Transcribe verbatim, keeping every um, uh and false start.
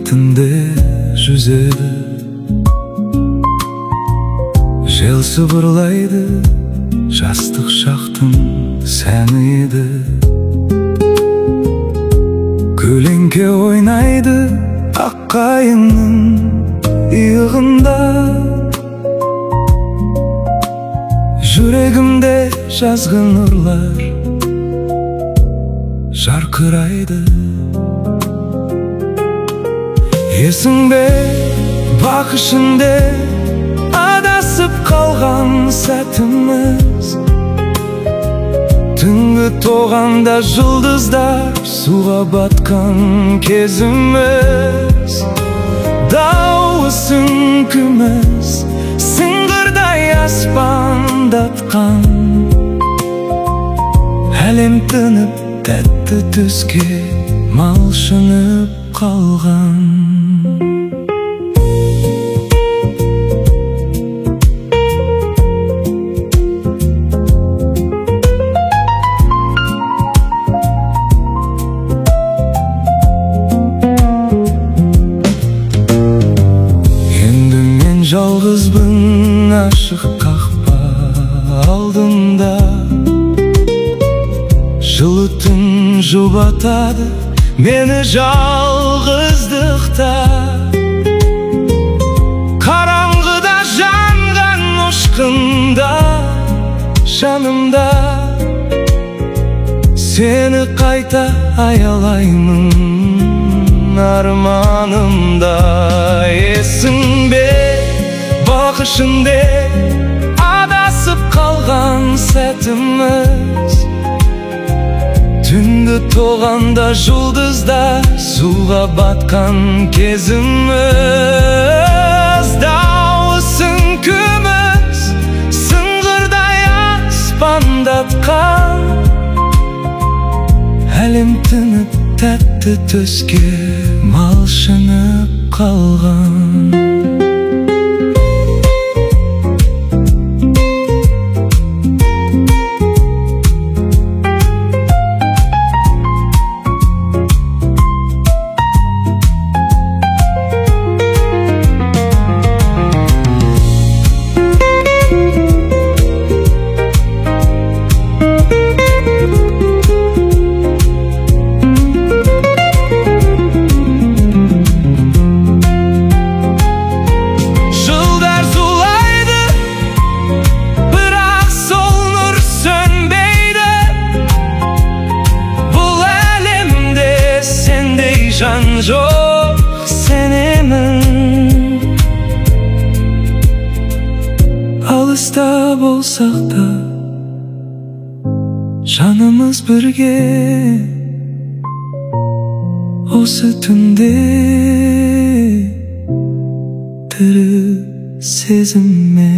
бетінде жүзеді. Жел сыбырлайды, жастық шақтың сәні еді. Көлеңке ойнайды ақ қайыңның иығында. Жүрегімде жазғы нұрлар жарқырайды. Есіңде бақ ішінде адасып қалған сәтіміз. Түнгі тоғанда жұлдыздар суға батқан кезіміз. Дауысың күміс сыңғырдай аспандатқан. Әлем тынып тәтті түске малшынып қалған. Енді мен жалғызбын ашық қақпа алдында. Жылы түн жұбатады мені жалғыздықта. Қараңғыда жанған ұшқында жанымда. Сені қайта аялаймын арманымда. Есің бе бақ ішінде адасып қалған сәтіміз. Түнгі тоғанда жұлдыздар суға батқан кезіміз. Дауысың күміс сыңғырдай аспандатқан. Әлем тынып тәтті түске малшынып қалған. Жан жоқ сенемін. Алыста болсақ та жанымыз бірге. Осы түнде тірі сезіммен.